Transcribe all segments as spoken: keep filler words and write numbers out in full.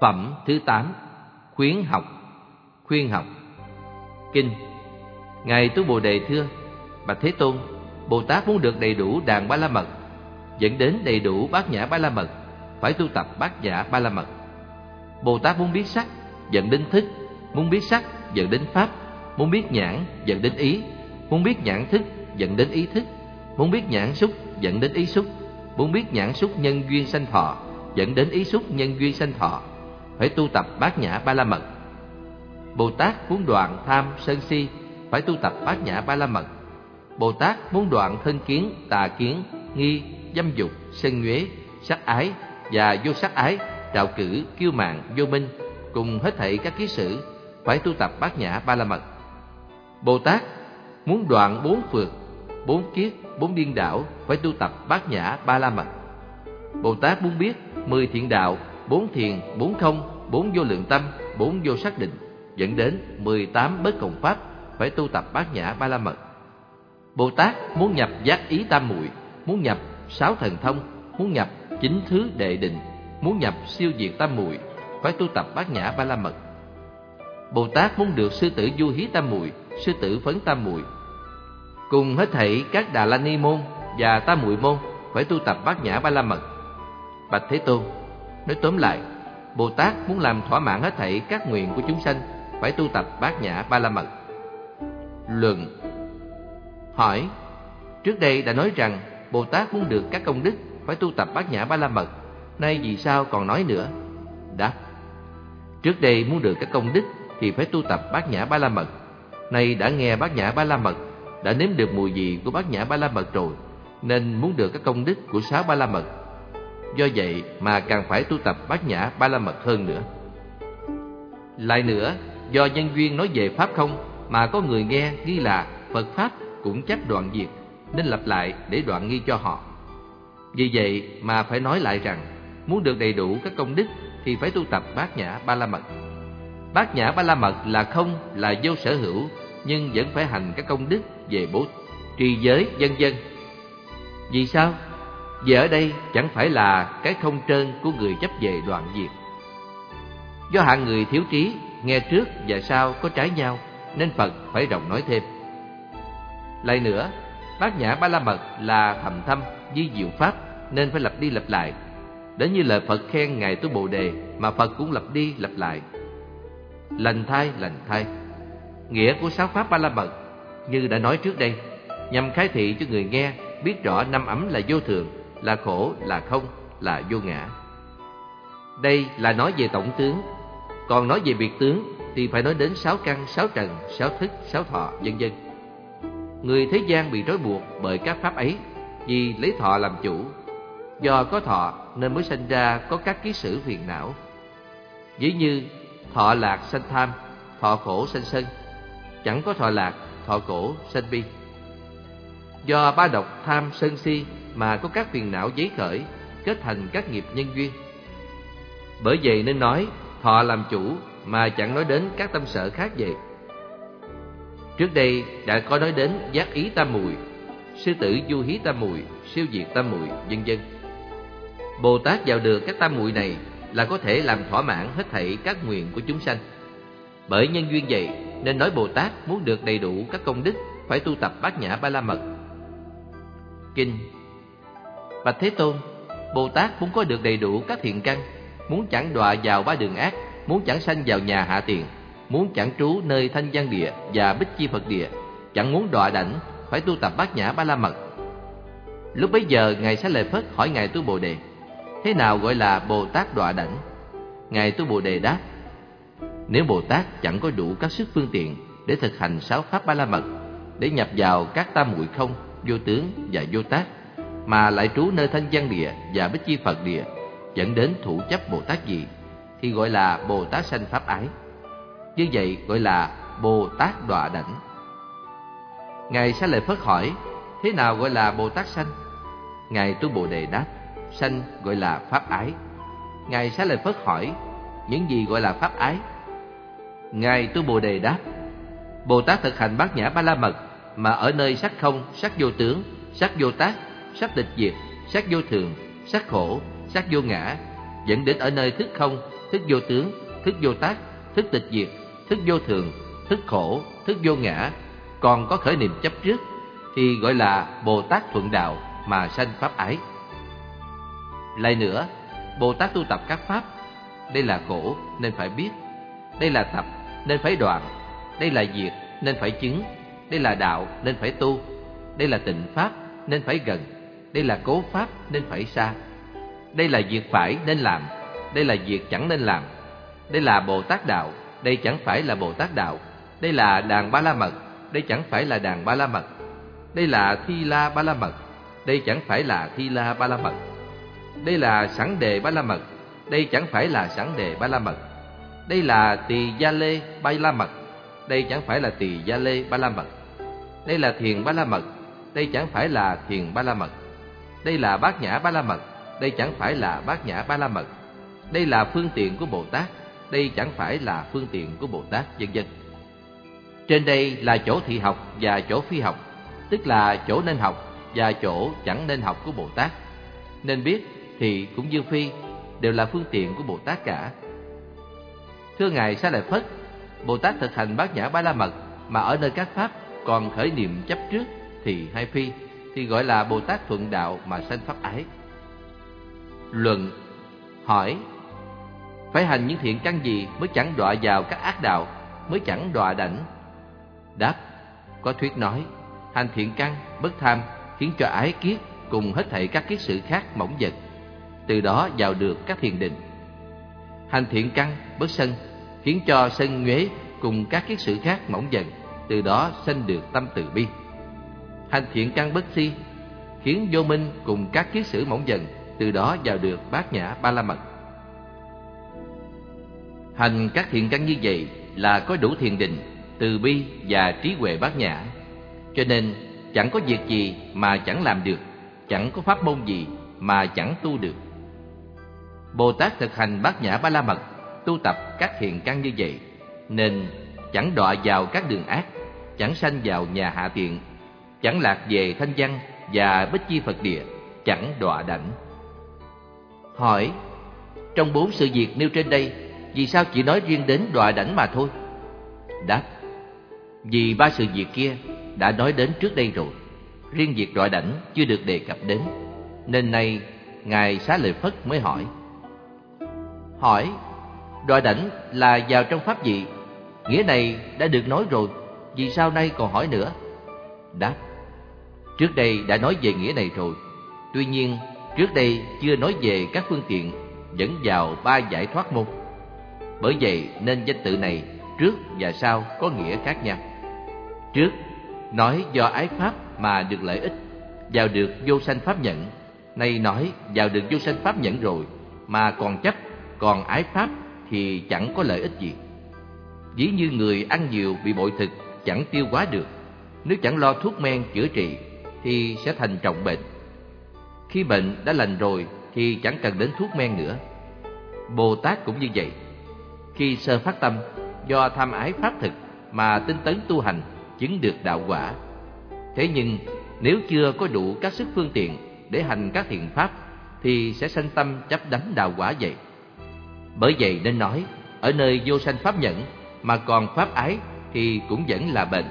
Phẩm thứ tám. Khuyến học. Khuyên học. Kinh. Ngài Tu Bồ Đề thưa: Bạch Thế Tôn, Bồ Tát muốn được đầy đủ đàn Ba La Mật, dẫn đến đầy đủ Bát Nhã Ba La Mật, phải tu tập Bát Nhã Ba La Mật. Bồ Tát muốn biết sắc, dẫn đến thức; muốn biết sắc, dẫn đến pháp; muốn biết nhãn, dẫn đến ý; muốn biết nhãn thức, dẫn đến ý thức; muốn biết nhãn xúc, dẫn đến ý xúc; muốn biết nhãn xúc nhân duyên sanh thọ, dẫn đến ý xúc nhân duyên sanh thọ, phải tu tập Bát Nhã Ba La Mật. Bồ Tát muốn đoạn tham sân si, phải tu tập Bát Nhã Ba La Mật. Bồ Tát muốn đoạn thân kiến, tà kiến, nghi, dâm dục, sân nhuế, sắc ái và vô sắc ái, trạo cử, kiêu mạn, vô minh, cùng hết thảy các ký sử, phải tu tập Bát Nhã Ba La Mật. Bồ Tát muốn đoạn bốn phượt, bốn kiết, bốn điên đảo, phải tu tập Bát Nhã Ba La Mật. Bồ Tát muốn biết mười thiện đạo, bốn thiền, bốn không, bốn vô lượng tâm, bốn vô xác định, dẫn đến mười tám bất cộng pháp, phải tu tập Bát Nhã Ba La Mật. Bồ Tát muốn nhập giác ý tam muội, muốn nhập sáu thần thông, muốn nhập chín thứ đệ định, muốn nhập siêu diệt tam muội, phải tu tập Bát Nhã Ba La Mật. Bồ Tát muốn được sư tử du hí tam muội, sư tử phấn tam muội, cùng hết thảy các Đà La Ni môn và tam muội môn, phải tu tập Bát Nhã Ba La Mật. Bạch Thế Tôn, nói tóm lại, Bồ Tát muốn làm thỏa mãn hết thảy các nguyện của chúng sanh, phải tu tập Bát Nhã Ba La Mật. Luận. Hỏi: trước đây đã nói rằng Bồ Tát muốn được các công đức, phải tu tập Bát Nhã Ba La Mật, nay vì sao còn nói nữa? Đáp: trước đây muốn được các công đức thì phải tu tập Bát Nhã Ba La Mật, nay đã nghe Bát Nhã Ba La Mật, đã nếm được mùi vị của Bát Nhã Ba La Mật rồi, nên muốn được các công đức của sáu Ba La Mật. Do vậy mà càng phải tu tập Bát Nhã Ba La Mật hơn nữa. Lại nữa, do nhân duyên nói về pháp không mà có người nghe nghi là Phật pháp cũng chấp đoạn diệt, nên lặp lại để đoạn nghi cho họ. Vì vậy mà phải nói lại rằng muốn được đầy đủ các công đức thì phải tu tập Bát Nhã Ba La Mật. Bát Nhã Ba La Mật là không, là vô sở hữu, nhưng vẫn phải hành các công đức về bố trì giới vân vân. Vì sao? Vì ở đây chẳng phải là cái không trơn của người chấp về đoạn diệt. Do hạng người thiếu trí, nghe trước và sau có trái nhau, nên Phật phải rộng nói thêm. Lại nữa, Bát Nhã Ba La Mật là thầm thâm, vi diệu pháp, nên phải lặp đi lặp lại. Đến như lời Phật khen Ngài Tu Bồ Đề mà Phật cũng lặp đi lặp lại. Lành thai, lành thai. Nghĩa của sáu pháp Ba La Mật như đã nói trước đây, nhằm khai thị cho người nghe biết rõ năm ấm là vô thường, là khổ, là không, là vô ngã. Đây là nói về tổng tướng. Còn nói về biệt tướng thì phải nói đến sáu căn, sáu trần, sáu thức, sáu thọ, vân vân. Người thế gian bị trói buộc bởi các pháp ấy, vì lấy thọ làm chủ. Do có thọ nên mới sinh ra có các ký sử phiền não. Ví như thọ lạc sanh tham, thọ khổ sanh sân. Chẳng có thọ lạc, thọ khổ sanh bi. Do ba độc tham sân si mà có các phiền não giấy khởi, kết thành các nghiệp nhân duyên. Bởi vậy nên nói thọ làm chủ, mà chẳng nói đến các tâm sở khác vậy. Trước đây đã có nói đến giác ý tam muội, sư tử du hí tam muội, siêu diệt tam muội, vân vân. Bồ Tát vào được các tam muội này là có thể làm thỏa mãn hết thảy các nguyện của chúng sanh. Bởi nhân duyên vậy nên nói Bồ Tát muốn được đầy đủ các công đức, phải tu tập Bát Nhã Ba La Mật. Kinh. Bạch Thế Tôn, Bồ Tát muốn có được đầy đủ các thiện căn, muốn chẳng đọa vào ba đường ác, muốn chẳng sanh vào nhà hạ tiện, muốn chẳng trú nơi thanh văn địa và bích chi Phật địa, chẳng muốn đọa đảnh, phải tu tập Bát Nhã Ba La Mật. Lúc bấy giờ Ngài Xá Lợi Phất hỏi Ngài Tu Bồ Đề: thế nào gọi là Bồ Tát đọa đảnh? Ngài Tu Bồ Đề đáp: nếu Bồ Tát chẳng có đủ các sức phương tiện để thực hành sáu pháp Ba La Mật, để nhập vào các tam muội không, vô tướng và vô tác, mà lại trú nơi thanh văn địa và bích chi Phật địa, dẫn đến thủ chấp Bồ Tát gì, thì gọi là Bồ Tát sanh pháp ái. Như vậy gọi là Bồ Tát đọa đảnh. Ngài Xá Lợi Phất hỏi: thế nào gọi là Bồ Tát sanh? Ngài Tu Bồ Đề đáp: sanh gọi là pháp ái. Ngài Xá Lợi Phất hỏi: những gì gọi là pháp ái? Ngài Tu Bồ Đề đáp: Bồ Tát thực hành Bát Nhã Ba La Mật mà ở nơi sắc không, sắc vô tướng, sắc vô tác, sắc tịch diệt, sắc vô thường, sắc khổ, sắc vô ngã, dẫn đến ở nơi thức không, thức vô tướng, thức vô tác, thức tịch diệt, thức vô thường, thức khổ, thức vô ngã, còn có khởi niệm chấp trước, thì gọi là Bồ Tát thuận đạo mà sanh pháp ái. Lại nữa, Bồ Tát tu tập các pháp, đây là khổ nên phải biết, đây là tập nên phải đoạn, đây là diệt nên phải chứng, đây là đạo nên phải tu, đây là tịnh pháp nên phải gần, đây là cố pháp nên phải xa, đây là việc phải nên làm, đây là việc chẳng nên làm, đây là Bồ Tát đạo, đây chẳng phải là Bồ Tát đạo, đây là đàn ba la mật, đây chẳng phải là đàn ba la mật, đây là thi la ba la mật, đây chẳng phải là thi la ba la mật, đây là sẵn đề ba la mật, đây chẳng phải là sẵn đề ba la mật, đây là tỳ gia lê ba la mật, đây chẳng phải là tỳ gia lê ba la mật, đây là thiền ba la mật, đây chẳng phải là thiền ba la mật, đây là bát nhã ba la mật, đây chẳng phải là bát nhã ba la mật, đây là phương tiện của Bồ Tát, đây chẳng phải là phương tiện của Bồ Tát, vân vân. Trên đây là chỗ thị học và chỗ phi học, tức là chỗ nên học và chỗ chẳng nên học của Bồ Tát. Nên biết thì cũng như phi đều là phương tiện của Bồ Tát cả. Thưa Ngài Xá Lợi Phất, Bồ Tát thực hành bát nhã ba la mật mà ở nơi các pháp còn khởi niệm chấp trước thì hay phi, thì gọi là Bồ Tát thuận đạo mà sanh pháp ái. Luận hỏi: phải hành những thiện căn gì mới chẳng đọa vào các ác đạo, mới chẳng đọa đảnh? Đáp: có thuyết nói, hành thiện căn bất tham khiến cho ái kiết cùng hết thảy các kiết sử khác mỏng dần, từ đó vào được các thiền định. Hành thiện căn bất sân khiến cho sân nhuế cùng các kiết sử khác mỏng dần, từ đó sanh được tâm từ bi. Hành thiện căn bất si khiến vô minh cùng các kiết sử mỏng dần, từ đó vào được bát nhã ba la mật. Hành các thiện căn như vậy là có đủ thiền định, từ bi và trí huệ bát nhã. Cho nên chẳng có việc gì mà chẳng làm được, chẳng có pháp môn gì mà chẳng tu được. Bồ Tát thực hành bát nhã ba la mật, tu tập các thiện căn như vậy, nên chẳng đọa vào các đường ác, chẳng sanh vào nhà hạ tiện, chẳng lạc về thanh văn và bích chi Phật địa, chẳng đọa đảnh. Hỏi: trong bốn sự việc nêu trên đây, vì sao chỉ nói riêng đến đọa đảnh mà thôi? Đáp: vì ba sự việc kia đã nói đến trước đây rồi, riêng việc đọa đảnh chưa được đề cập đến, nên nay Ngài Xá Lợi Phất mới hỏi. Hỏi: đọa đảnh là vào trong pháp gì? Nghĩa này đã được nói rồi, vì sao nay còn hỏi nữa? Đáp: trước đây đã nói về nghĩa này rồi, tuy nhiên trước đây chưa nói về các phương tiện dẫn vào ba giải thoát môn. Bởi vậy nên danh tự này trước và sau có nghĩa khác nhau. Trước nói do ái pháp mà được lợi ích, vào được vô sanh pháp nhẫn. Nay nói vào được vô sanh pháp nhẫn rồi mà còn chấp, còn ái pháp thì chẳng có lợi ích gì. Ví như người ăn nhiều bị bội thực chẳng tiêu hóa được, nếu chẳng lo thuốc men chữa trị thì sẽ thành trọng bệnh. Khi bệnh đã lành rồi thì chẳng cần đến thuốc men nữa. Bồ Tát cũng như vậy. Khi sơ phát tâm, do tham ái pháp thực mà tinh tấn tu hành, chứng được đạo quả. Thế nhưng nếu chưa có đủ các sức phương tiện để hành các thiện pháp, thì sẽ sanh tâm chấp đắm đạo quả vậy. Bởi vậy nên nói, ở nơi vô sanh pháp nhẫn mà còn pháp ái thì cũng vẫn là bệnh.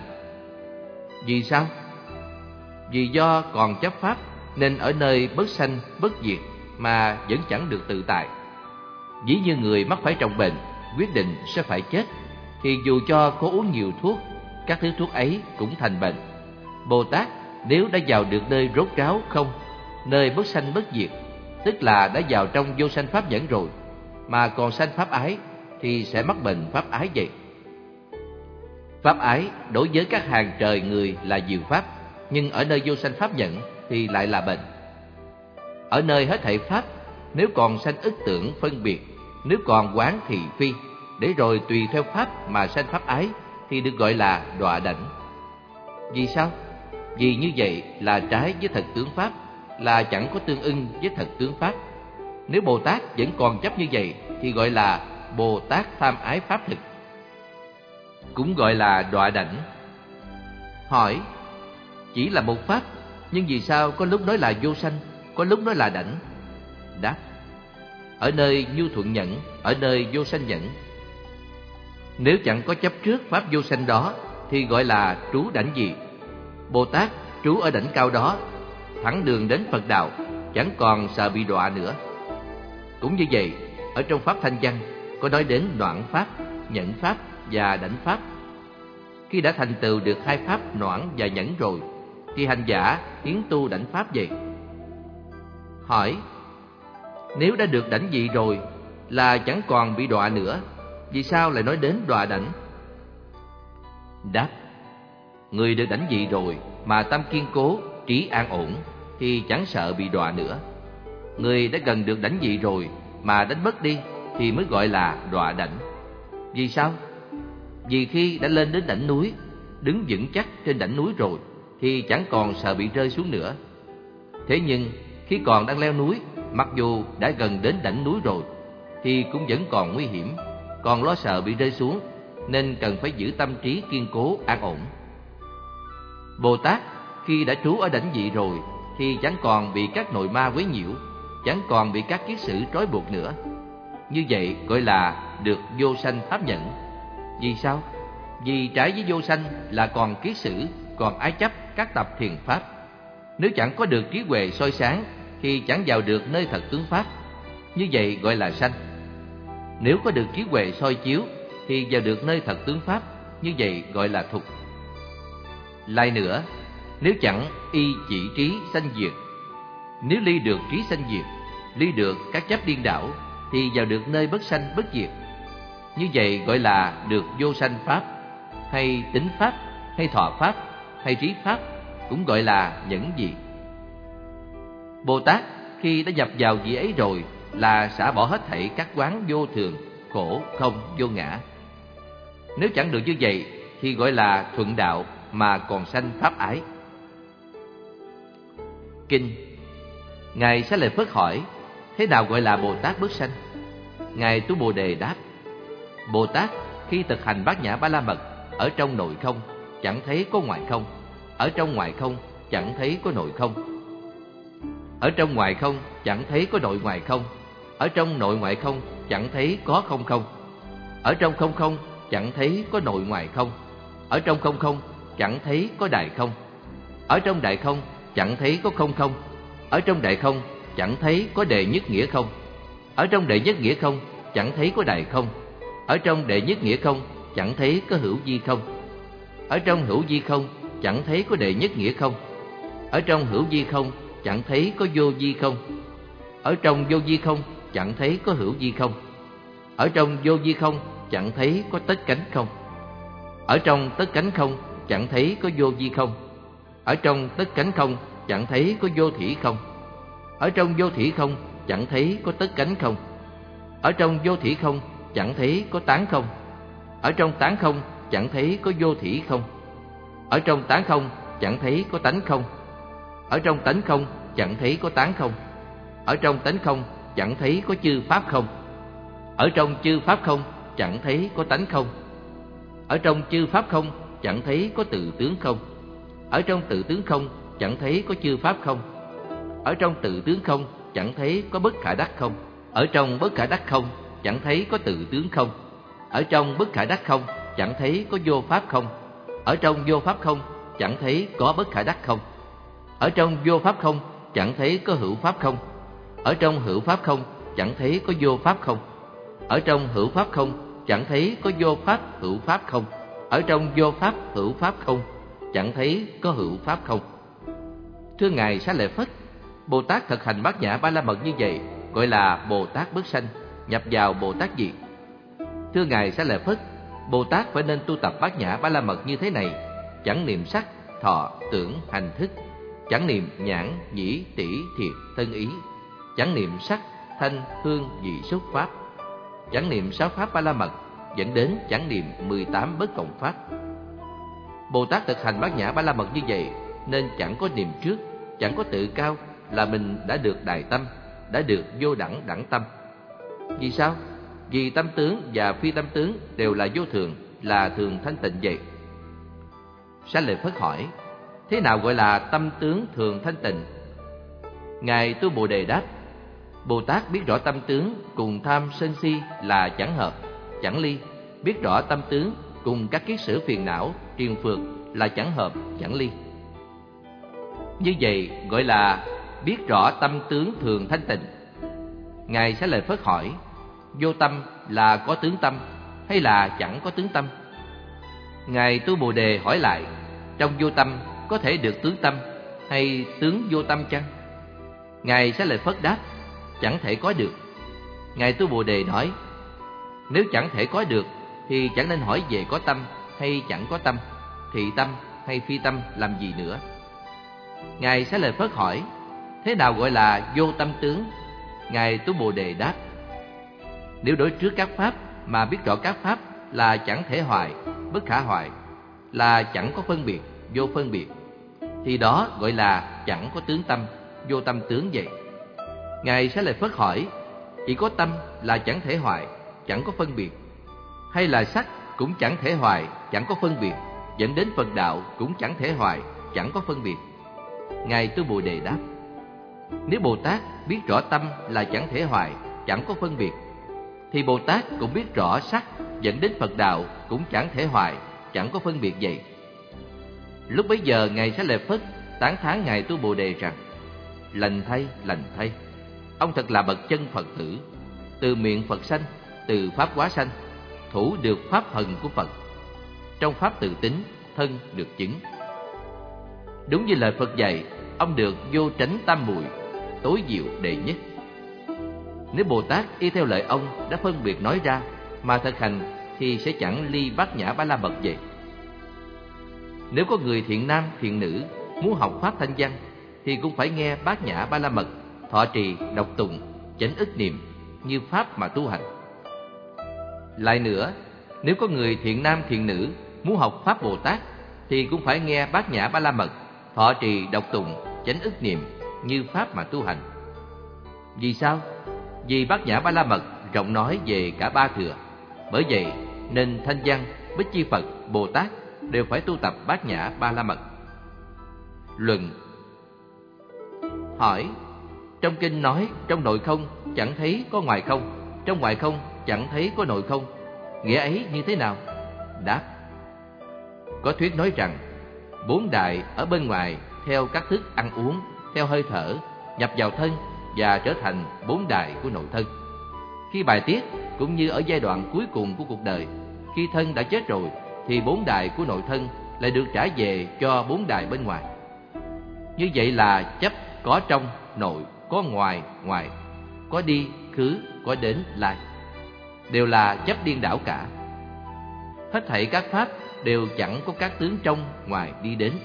Vì sao? Vì do còn chấp pháp nên ở nơi bất sanh bất diệt mà vẫn chẳng được tự tại. Ví như người mắc phải trọng bệnh, quyết định sẽ phải chết, thì dù cho có uống nhiều thuốc, các thứ thuốc ấy cũng thành bệnh. Bồ Tát nếu đã vào được nơi rốt ráo không, nơi bất sanh bất diệt, tức là đã vào trong vô sanh pháp nhẫn rồi, mà còn sanh pháp ái, thì sẽ mắc bệnh pháp ái vậy. Pháp ái đối với các hàng trời người là diệu pháp, nhưng ở nơi vô sanh pháp nhẫn thì lại là bệnh. Ở nơi hết thảy pháp, nếu còn sanh ức tưởng phân biệt, nếu còn quán thì phi, để rồi tùy theo pháp mà sanh pháp ái, thì được gọi là đọa đảnh. Vì sao? Vì như vậy là trái với thật tướng pháp, là chẳng có tương ưng với thật tướng pháp. Nếu Bồ Tát vẫn còn chấp như vậy thì gọi là Bồ Tát tham ái pháp thực, cũng gọi là đọa đảnh. Hỏi: chỉ là một pháp, nhưng vì sao có lúc nói là vô sanh, có lúc nói là đảnh? Đáp: ở nơi nhu thuận nhẫn, ở nơi vô sanh nhẫn. Nếu chẳng có chấp trước pháp vô sanh đó thì gọi là trú đảnh gì. Bồ Tát trú ở đảnh cao đó, thẳng đường đến Phật đạo, chẳng còn sợ bị đọa nữa. Cũng như vậy, ở trong pháp Thanh Văn có nói đến noãn pháp, nhẫn pháp và đảnh pháp. Khi đã thành tựu được hai pháp noãn và nhẫn rồi thì hành giả tiến tu đảnh pháp vậy. Hỏi: nếu đã được đảnh vị rồi là chẳng còn bị đọa nữa, vì sao lại nói đến đọa đảnh? Đáp: người được đảnh vị rồi mà tâm kiên cố, trí an ổn thì chẳng sợ bị đọa nữa. Người đã gần được đảnh vị rồi mà đánh mất đi thì mới gọi là đọa đảnh. Vì sao? Vì khi đã lên đến đỉnh núi, đứng vững chắc trên đỉnh núi rồi thì chẳng còn sợ bị rơi xuống nữa. Thế nhưng khi còn đang leo núi, mặc dù đã gần đến đỉnh núi rồi thì cũng vẫn còn nguy hiểm, còn lo sợ bị rơi xuống, nên cần phải giữ tâm trí kiên cố an ổn. Bồ Tát khi đã trú ở đảnh vị rồi thì chẳng còn bị các nội ma quấy nhiễu, chẳng còn bị các kiết sử trói buộc nữa. Như vậy gọi là được vô sanh pháp nhẫn. Vì sao? Vì trái với vô sanh là còn kiết sử, còn ái chấp các tập thiền pháp. Nếu chẳng có được trí huệ soi sáng thì chẳng vào được nơi thật tướng pháp. Như vậy gọi là sanh. Nếu có được trí huệ soi chiếu thì vào được nơi thật tướng pháp. Như vậy gọi là thục. Lại nữa, nếu chẳng y chỉ trí sanh diệt, nếu ly được trí sanh diệt, ly được các chấp điên đảo thì vào được nơi bất sanh bất diệt. Như vậy gọi là được vô sanh pháp, hay tính pháp, hay thọ pháp, hay trí pháp, cũng gọi là nhẫn vị. Bồ Tát khi đã nhập vào vị ấy rồi là xả bỏ hết thảy các quán vô thường, khổ, không, vô ngã. Nếu chẳng được như vậy thì gọi là thuận đạo mà còn sanh pháp ái. Kinh. Ngài Xá Lợi Phất hỏi: thế nào gọi là Bồ Tát bất sanh? Ngài Tu Bồ Đề đáp: Bồ Tát khi thực hành bát nhã ba la mật, ở trong nội không chẳng thấy có ngoại không, ở trong ngoại không chẳng thấy có nội không, ở trong ngoại không chẳng thấy có nội ngoại không, ở trong nội ngoại không chẳng thấy có không không, ở trong không không chẳng thấy có nội ngoại không, ở trong không không chẳng thấy có đại không, ở trong đại không chẳng thấy có không không, ở trong đại không chẳng thấy có đệ nhất nghĩa không, ở trong đệ nhất nghĩa không chẳng thấy có đại không, ở trong đệ nhất nghĩa không chẳng thấy có hữu vi không, ở trong hữu vi không chẳng thấy có đệ nhất nghĩa không, ở trong hữu vi không chẳng thấy có vô vi không, ở trong vô vi không chẳng thấy có hữu vi không, ở trong vô vi không chẳng thấy có tất cánh không, ở trong tất cánh không chẳng thấy có vô vi không, ở trong tất cánh không chẳng thấy có vô thỉ không, ở trong vô thỉ không chẳng thấy có tất cánh không, ở trong vô thỉ không chẳng thấy có tán không, ở trong tán không chẳng thấy có vô thỉ không, ở trong tán không chẳng thấy có tánh không, ở trong tánh không chẳng thấy có tán không, ở trong tánh không chẳng thấy có chư pháp không, ở trong chư pháp không chẳng thấy có tánh không, ở trong chư pháp không chẳng thấy có tự tướng không, ở trong tự tướng không chẳng thấy có chư pháp không, ở trong tự tướng không chẳng thấy có bất khả đắc không, ở trong bất khả đắc không chẳng thấy có tự tướng không, ở trong bất khả đắc không chẳng thấy có vô pháp không, ở trong vô pháp không chẳng thấy có bất khả đắc không, ở trong vô pháp không chẳng thấy có hữu pháp không, ở trong hữu pháp không chẳng thấy có vô pháp không, ở trong hữu pháp không chẳng thấy có vô pháp hữu pháp không, ở trong vô pháp hữu pháp không chẳng thấy có hữu pháp không. Thưa Ngài Xá Lợi Phất, Bồ Tát thực hành bát nhã ba la mật như vậy gọi là Bồ Tát bất sanh, nhập vào Bồ Tát gì? Thưa Ngài Xá Lợi Phất, Bồ Tát phải nên tu tập bát nhã ba la mật như thế này: chẳng niệm sắc, thọ, tưởng, hành, thức, chẳng niệm nhãn, nhĩ, tỷ, thiệt, thân ý, chẳng niệm sắc, thanh, hương, vị, xúc pháp, chẳng niệm sáu pháp ba la mật, dẫn đến chẳng niệm mười tám bất cộng pháp. Bồ Tát thực hành bát nhã ba la mật như vậy nên chẳng có niệm trước, chẳng có tự cao là mình đã được đại tâm, đã được vô đẳng đẳng tâm. Vì sao? Vì tâm tướng và phi tâm tướng đều là vô thường, là thường thanh tịnh vậy. Xá Lợi Phất hỏi: thế nào gọi là tâm tướng thường thanh tịnh? Ngài Tu Bồ Đề đáp: Bồ Tát biết rõ tâm tướng cùng tham sân si là chẳng hợp, chẳng ly. Biết rõ tâm tướng cùng các kiết sử phiền não, triền phược là chẳng hợp, chẳng ly. Như vậy gọi là biết rõ tâm tướng thường thanh tịnh. Ngài Xá Lợi Phất hỏi, vô tâm là có tướng tâm hay là chẳng có tướng tâm? Ngài Tu Bồ Đề hỏi lại, trong vô tâm có thể được tướng tâm hay tướng vô tâm chăng? Ngài Xá Lợi Phất đáp, chẳng thể có được. Ngài Tu Bồ Đề nói, nếu chẳng thể có được thì chẳng nên hỏi về có tâm hay chẳng có tâm, thị tâm hay phi tâm làm gì nữa. Ngài Xá Lợi Phất hỏi, thế nào gọi là vô tâm tướng? Ngài Tu Bồ Đề đáp, nếu đối trước các pháp mà biết rõ các pháp là chẳng thể hoại, bất khả hoại, là chẳng có phân biệt, vô phân biệt, thì đó gọi là chẳng có tướng tâm, vô tâm tướng vậy. Ngài Xá Lợi Phất hỏi, chỉ có tâm là chẳng thể hoại, chẳng có phân biệt, hay là sắc cũng chẳng thể hoại, chẳng có phân biệt, dẫn đến Phật đạo cũng chẳng thể hoại, chẳng có phân biệt? Ngài Tu Bồ Đề đáp, nếu Bồ Tát biết rõ tâm là chẳng thể hoại, chẳng có phân biệt, thì Bồ Tát cũng biết rõ sắc dẫn đến Phật đạo cũng chẳng thể hoại, chẳng có phân biệt vậy. Lúc bấy giờ Ngài Xá Lợi Phất tán thán Ngài Tu Bồ Đề rằng, lành thay, lành thay, ông thật là bậc chân Phật tử, từ miệng Phật sanh, từ pháp hóa sanh, thủ được pháp thần của Phật, trong pháp tự tính, thân được chứng. Đúng như lời Phật dạy, ông được vô tránh tam muội, tối diệu đệ nhất. Nếu Bồ Tát y theo lời ông đã phân biệt nói ra mà thực hành thì sẽ chẳng ly bát nhã ba la mật vậy. Nếu có người thiện nam thiện nữ muốn học pháp thanh văn thì cũng phải nghe bát nhã ba la mật, thọ trì, đọc tụng, chánh ức niệm như pháp mà tu hành. Lại nữa, nếu có người thiện nam thiện nữ muốn học pháp Bồ Tát thì cũng phải nghe bát nhã ba la mật, thọ trì, đọc tụng, chánh ức niệm như pháp mà tu hành. Vì sao? Vì bát nhã ba la mật rộng nói về cả ba thừa. Bởi vậy nên thanh văn, Bích Chi Phật, Bồ Tát đều phải tu tập bát nhã ba la mật. Luận. Hỏi, trong kinh nói trong nội không chẳng thấy có ngoài không, trong ngoài không chẳng thấy có nội không, nghĩa ấy như thế nào? Đáp, có thuyết nói rằng bốn đại ở bên ngoài theo các thức ăn uống, theo hơi thở nhập vào thân và trở thành bốn đại của nội thân. Khi bài tiết cũng như ở giai đoạn cuối cùng của cuộc đời, khi thân đã chết rồi thì bốn đại của nội thân lại được trả về cho bốn đại bên ngoài. Như vậy là chấp có trong nội, có ngoài ngoài, có đi khứ, có đến lai, đều là chấp điên đảo cả. Hết thảy các pháp đều chẳng có các tướng trong ngoài đi đến.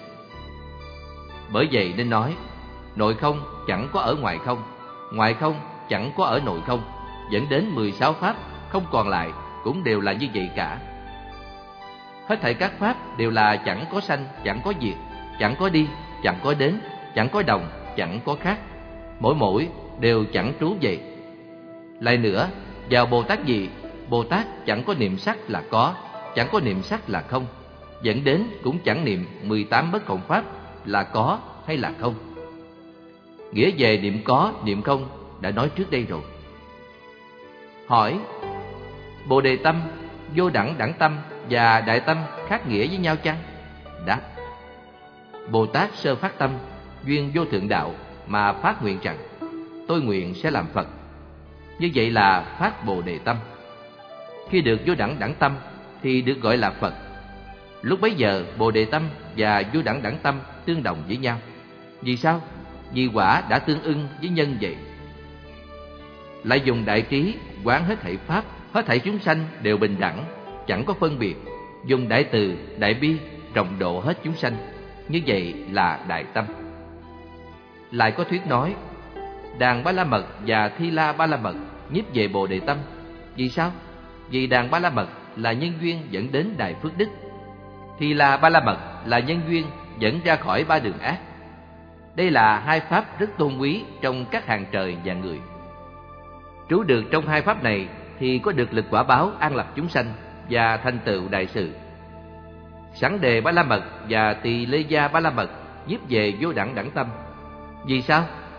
Bởi vậy nên nói nội không chẳng có ở ngoài không, ngoài không chẳng có ở nội không, dẫn đến mười sáu pháp không còn lại cũng đều là như vậy cả. Hết thảy các pháp đều là chẳng có sanh, chẳng có diệt, chẳng có đi, chẳng có đến, chẳng có đồng, chẳng có khác, mỗi mỗi đều chẳng trú vậy. Lại nữa, vào Bồ Tát gì, Bồ Tát chẳng có niệm sắc là có, chẳng có niệm sắc là không, dẫn đến cũng chẳng niệm mười tám bất cộng pháp là có hay là không. Nghĩa về niệm có, niệm không đã nói trước đây rồi. Hỏi, Bồ Đề tâm, vô đẳng đẳng tâm và đại tâm khác nghĩa với nhau chăng? Đáp, Bồ Tát sơ phát tâm, duyên vô thượng đạo mà phát nguyện rằng tôi nguyện sẽ làm Phật. Như vậy là phát Bồ Đề tâm. Khi được vô đẳng đẳng tâm thì được gọi là Phật. Lúc bấy giờ Bồ Đề tâm và vô đẳng đẳng tâm tương đồng với nhau. Vì sao? Vì quả đã tương ưng với nhân vậy. Lại dùng đại trí quán hết thảy pháp, hết thảy chúng sanh đều bình đẳng, chẳng có phân biệt. Dùng đại từ, đại bi rộng độ hết chúng sanh. Như vậy là đại tâm. Lại có thuyết nói đàn ba la mật và thi la ba la mật nhiếp về Bồ Đề tâm. Vì sao? Vì đàn ba la mật là nhân duyên dẫn đến đại phước đức, thi la ba la mật là nhân duyên dẫn ra khỏi ba đường ác. Đây là hai pháp rất tôn quý trong các hàng trời và người. Trú được trong hai pháp này thì có được lực quả báo an lập chúng sanh và thành tựu đại sự. Sẵn đề ba la mật và tỳ lê gia ba la mật nhiếp về vô đẳng đẳng tâm. Vì sao?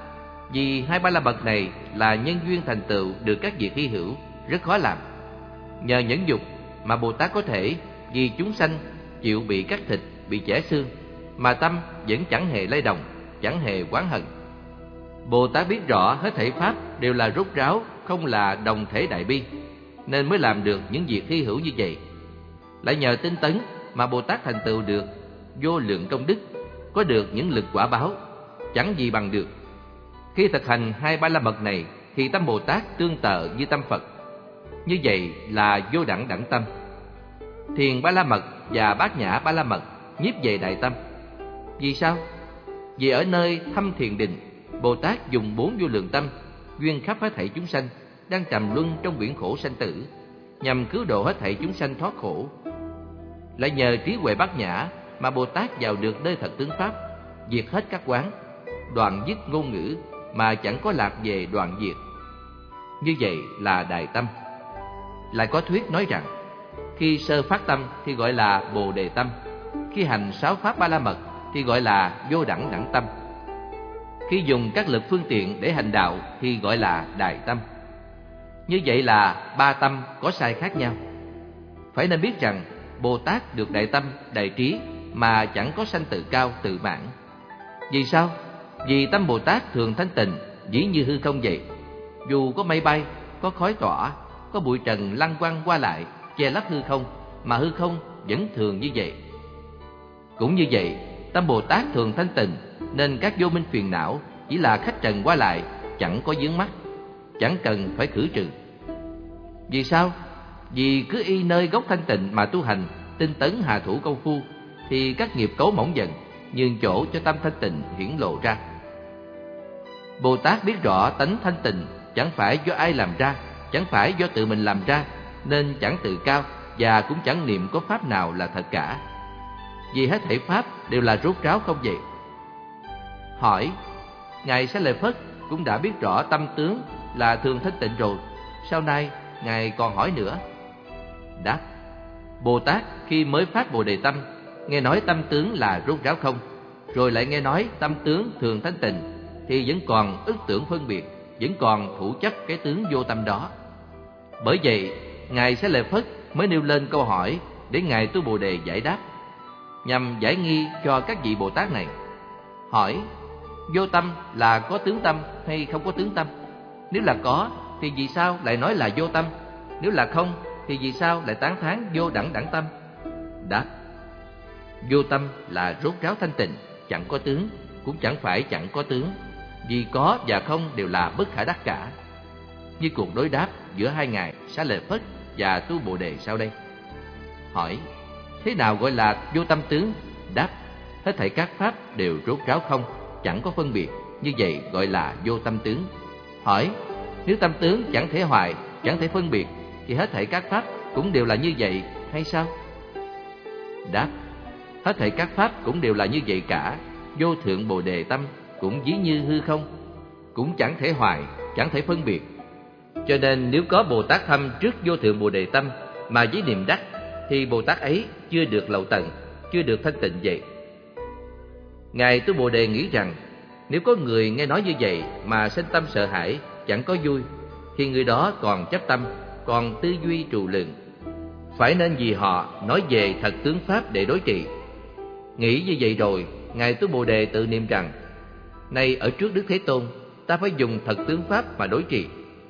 Vì hai Ba La Mật này là nhân duyên thành tựu được các việc hy hữu, rất khó làm. Nhờ nhẫn dục mà Bồ Tát có thể vì chúng sanh chịu bị cắt thịt, bị chẻ xương, mà tâm vẫn chẳng hề lay động, chẳng hề oán hận. Bồ Tát biết rõ hết thảy pháp đều là rốt ráo, không là đồng thể đại bi, nên mới làm được những việc hy hữu như vậy. Lại nhờ tinh tấn mà Bồ Tát thành tựu được vô lượng công đức, có được những lực quả báo chẳng gì bằng được. Khi thực hành hai Ba La Mật này thì tâm Bồ Tát tương tự như tâm Phật. Như vậy là vô đẳng đẳng tâm. Thiền Ba La Mật và Bát Nhã Ba La Mật nhiếp về đại tâm. Vì sao? Vì ở nơi thâm thiền định, Bồ Tát dùng bốn vô lượng tâm duyên khắp hết thảy chúng sanh đang trầm luân trong biển khổ sanh tử, nhằm cứu độ hết thảy chúng sanh thoát khổ. Lại nhờ trí huệ Bát Nhã mà Bồ Tát vào được nơi thật tướng pháp, diệt hết các quán, đoạn dứt ngôn ngữ mà chẳng có lạc về đoạn diệt. Như vậy là đại tâm. Lại có thuyết nói rằng, khi sơ phát tâm thì gọi là Bồ Đề tâm, khi hành sáu pháp Ba La Mật thì gọi là vô đẳng đẳng tâm, khi dùng các lực phương tiện để hành đạo thì gọi là đại tâm. Như vậy là ba tâm có sai khác nhau. Phải nên biết rằng Bồ Tát được đại tâm, đại trí mà chẳng có sanh tự cao, tự mãn. Vì sao? Vì tâm Bồ Tát thường thanh tịnh, dĩ như hư không vậy. Dù có mây bay, có khói tỏa, có bụi trần lăn quăng qua lại, che lấp hư không, mà hư không vẫn thường như vậy. Cũng như vậy, tâm Bồ Tát thường thanh tịnh, nên các vô minh phiền não chỉ là khách trần qua lại, chẳng có vướng mắc, chẳng cần phải khử trừ. Vì sao? Vì cứ y nơi gốc thanh tịnh mà tu hành, tinh tấn hà thủ công phu, thì các nghiệp cấu mỏng dần, nhường chỗ cho tâm thanh tịnh hiển lộ ra. Bồ Tát biết rõ tánh thanh tịnh chẳng phải do ai làm ra, chẳng phải do tự mình làm ra, nên chẳng tự cao và cũng chẳng niệm có pháp nào là thật cả. Vì hết thảy pháp đều là rốt ráo không vậy. Hỏi: Ngài Xá Lợi Phất cũng đã biết rõ tâm tướng là thường thanh tịnh rồi, sau này Ngài còn hỏi nữa? Đáp: Bồ Tát khi mới phát Bồ Đề tâm, nghe nói tâm tướng là rốt ráo không, rồi lại nghe nói tâm tướng thường thanh tịnh, thì vẫn còn ức tưởng phân biệt, vẫn còn thủ chấp cái tướng vô tâm đó. Bởi vậy, Ngài Xá Lợi Phất mới nêu lên câu hỏi để Ngài Tu Bồ Đề giải đáp, nhằm giải nghi cho các vị Bồ Tát này. Hỏi: Vô tâm là có tướng tâm hay không có tướng tâm? Nếu là có thì vì sao lại nói là vô tâm? Nếu là không thì vì sao lại tán thán vô đẳng đẳng tâm? Đáp: Vô tâm là rốt ráo thanh tịnh, chẳng có tướng, cũng chẳng phải chẳng có tướng, vì có và không đều là bất khả đắc cả. Như cuộc đối đáp giữa hai ngài Xá Lợi Phất và Tu Bồ Đề sau đây. Hỏi: Thế nào gọi là vô tâm tướng? Đáp: Hết thảy các pháp đều rốt ráo không, chẳng có phân biệt, như vậy gọi là vô tâm tướng. Hỏi: Nếu tâm tướng chẳng thể hoại, chẳng thể phân biệt, thì hết thảy các pháp cũng đều là như vậy hay sao? Đáp: Hết thảy các pháp cũng đều là như vậy cả. Vô thượng Bồ Đề tâm cũng ví như hư không, cũng chẳng thể hoại, chẳng thể phân biệt. Cho nên nếu có Bồ Tát thâm trước vô thượng Bồ Đề tâm mà với niệm đắc, thì Bồ Tát ấy chưa được lậu tận, chưa được thanh tịnh vậy. Ngài Tu Bồ Đề nghĩ rằng, nếu có người nghe nói như vậy mà sinh tâm sợ hãi, chẳng có vui, thì người đó còn chấp tâm, còn tư duy trù lượng. Phải nên vì họ nói về thật tướng pháp để đối trị. Nghĩ như vậy rồi, Ngài Tu Bồ Đề tự niệm rằng, nay ở trước Đức Thế Tôn, ta phải dùng thật tướng pháp mà đối trị.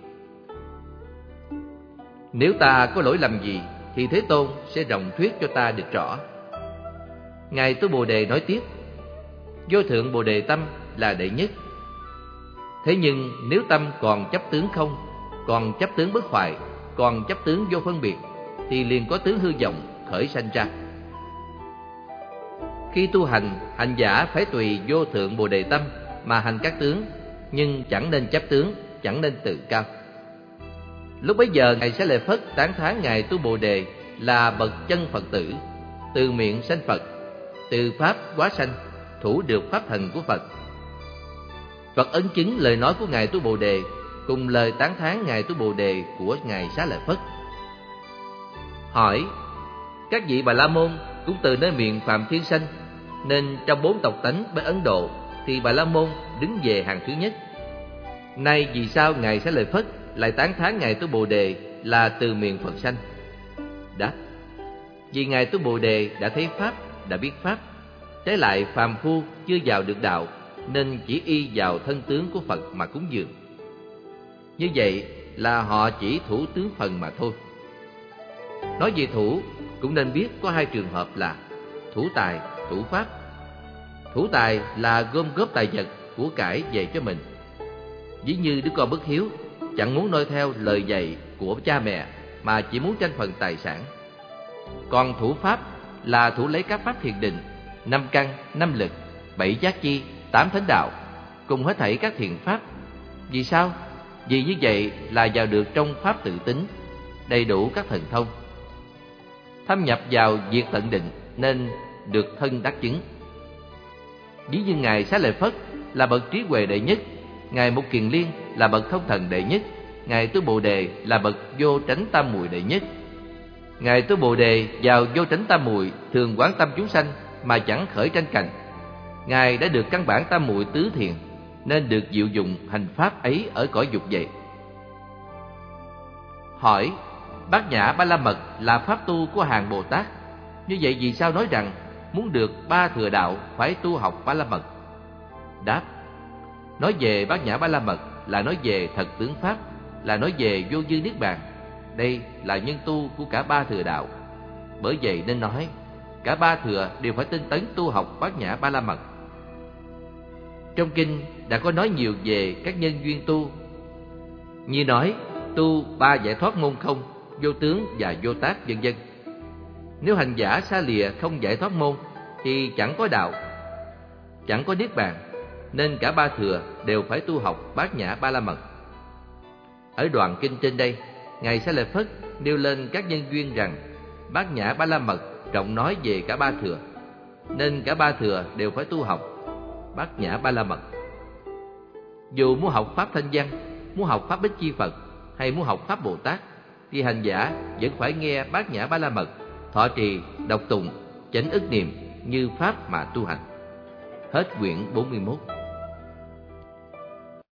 Nếu ta có lỗi lầm gì, thì Thế Tôn sẽ rộng thuyết cho ta được rõ. Ngài Tu Bồ Đề nói tiếp: Vô thượng Bồ Đề tâm là đệ nhất. Thế nhưng nếu tâm còn chấp tướng không, còn chấp tướng bất hoại, còn chấp tướng vô phân biệt, thì liền có tướng hư vọng khởi sanh ra. Khi tu hành, hành giả phải tùy vô thượng Bồ Đề tâm mà hành các tướng, nhưng chẳng nên chấp tướng, chẳng nên tự cao. Lúc bấy giờ, Ngài Xá Lợi Phất tán thán Ngài Tu Bồ Đề là bậc chân Phật tử, từ miệng sanh Phật, từ pháp hóa sanh, thủ được pháp thần của Phật. Phật ấn chứng lời nói của Ngài Tu Bồ Đề cùng lời tán thán Ngài Tu Bồ Đề của Ngài Xá Lợi Phất. Hỏi: Các vị Bà La Môn cũng từ nơi miệng Phạm Thiên sanh, nên trong bốn tộc tánh bên Ấn Độ thì Bà La Môn đứng về hàng thứ nhất. Nay vì sao Ngài Xá Lợi Phất lại tán thán Ngài Tu Bồ Đề là từ miền Phật sanh? Đáp: vì Ngài Tu Bồ Đề đã thấy Pháp, đã biết Pháp. Trái lại phàm phu chưa vào được đạo, nên chỉ y vào thân tướng của Phật mà cúng dường. Như vậy là họ chỉ thủ tướng phần mà thôi. Nói về thủ, cũng nên biết có hai trường hợp là thủ tài, thủ pháp. Thủ tài là gom góp tài vật, của cải về cho mình. Ví như đứa con bất hiếu, chẳng muốn noi theo lời dạy của cha mẹ, mà chỉ muốn tranh phần tài sản. Còn thủ pháp là thủ lấy các pháp thiền định, năm căn, năm lực, bảy giác chi, tám thánh đạo, cùng hết thảy các thiền pháp. Vì sao? Vì như vậy là vào được trong pháp tự tính, đầy đủ các thần thông, thâm nhập vào việc tận định, nên được thân đắc chứng. Ví như Ngài Xá Lợi Phất là bậc trí huệ đệ nhất, Ngài Mục Kiền Liên là bậc thông thần đệ nhất, Ngài Tu Bồ Đề là bậc vô tránh tam muội đệ nhất. Ngài Tu Bồ Đề vào vô tránh tam muội thường quán tâm chúng sanh mà chẳng khởi tranh cành. Ngài đã được căn bản tam muội tứ thiền, nên được diệu dụng hành pháp ấy ở cõi dục vậy. Hỏi: Bát Nhã Ba La Mật là pháp tu của hàng Bồ Tát, như vậy vì sao nói rằng muốn được ba thừa đạo phải tu học Ba La Mật? Đáp: nói về Bát Nhã Ba La Mật là nói về thật tướng pháp, là nói về vô dư niết bàn. Đây là nhân tu của cả ba thừa đạo. Bởi vậy nên nói cả ba thừa đều phải tinh tấn tu học Bát Nhã Ba La Mật. Trong kinh đã có nói nhiều về các nhân duyên tu, như nói tu ba giải thoát môn không, vô tướng và vô tác, vân vân. Nếu hành giả xa lìa không giải thoát môn thì chẳng có đạo, chẳng có niết bàn, nên cả ba thừa đều phải tu học Bát Nhã Ba La Mật. Ở đoạn kinh trên đây, Ngài Xá Lợi Phất nêu lên các nhân duyên rằng Bát Nhã Ba La Mật trọng nói về cả ba thừa, nên cả ba thừa đều phải tu học Bát Nhã Ba La Mật. Dù muốn học pháp Thanh Văn, muốn học pháp Bích Chi Phật, hay muốn học pháp Bồ Tát, thì hành giả vẫn phải nghe Bát Nhã Ba La Mật, thọ trì, đọc tụng, chánh ức niệm như pháp mà tu hành. Hết quyển bốn mươi mốt.